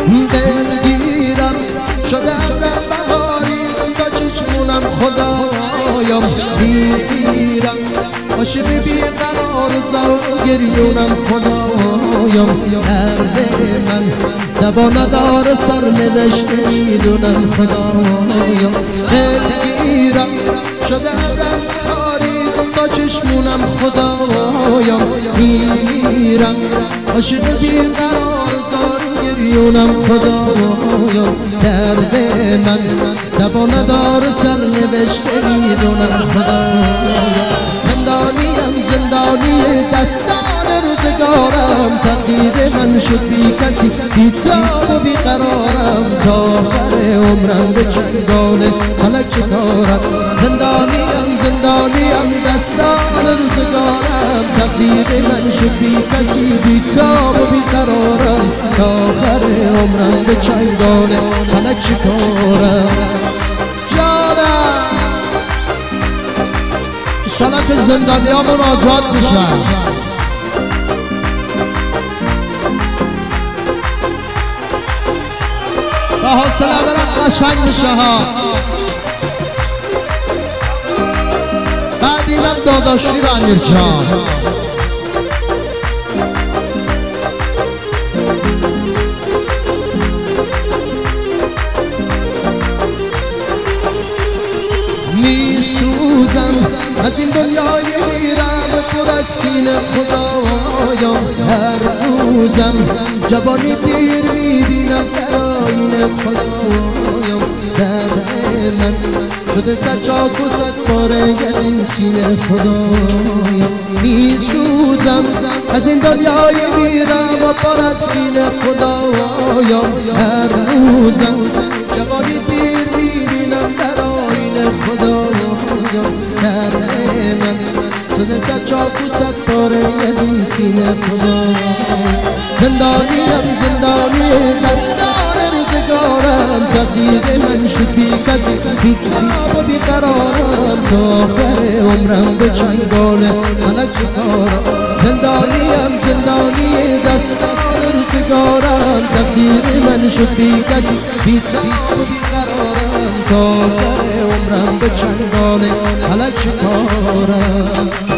دلگیرم شده ازم بهاری تا چشمونم خدایم میگیرم باشی بی قرار تا گریونم خدایم درد من دوا نداره سر نوشته میدونم خدایم دلگیرم شده ازم بهاری تا چشمونم خدایم میمیرم عاشق بی قرار دار گریونم خدایم درد من دوا نداره سر نوشته میدونم خدایم زندانی دستان روزگارم تقدیر من شد بی کسی بی تاب و بی قرارم تا آخر عمرم به چنگال فلک چکارم زندانیم دستان روزگارم تقدیر من شد بی کسی بی تاب و بی قرارم تا آخر عمرم به چنگال فلک چکارم جانم انشالله که زندانیامون آزاد میشن با حوصله برم قشنگ میشه ها بعد اینم داداشی رو امیر جان میسوزم از این دنیای میرم پر از کین خدایم هر روزم جوانی پیر میبینم در آینه خدایم درد من شده سجاک و صد پاره این سینه خدایم میسوزم از این دنیای میرم و پر از کین خدایم هر روزم جوانی پیر میبینم در آینه خدایم درد من شده سجاک و صد پاره این سینه خدایم زندانی دستان روزگارم تقدیر من شد بی کسی بی تاب و بی قرارم تا آخر عمرم به چنگال فلک چکارم زندانی دستان روزگارم تقدیر من شد بی کسی بی تاب و بی قرارم تا آخر عمرم به چنگال فلک چکارم